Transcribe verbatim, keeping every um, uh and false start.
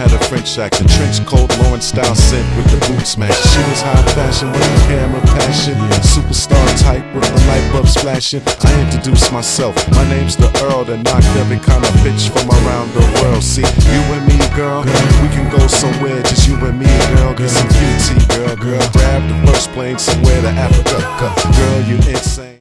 had a French accent, trench coat, Lauren style scent with the boots match. She was high fashion with the camera passion, superstar type with the light bulbs flashing. I introduced myself, my name's the Earl that knocked every kind of bitch from around the world. See, you and me, girl, we can go somewhere, just you and me, girl. Get some Q T, girl, girl. Grab the first plane somewhere to Africa, girl, you insane.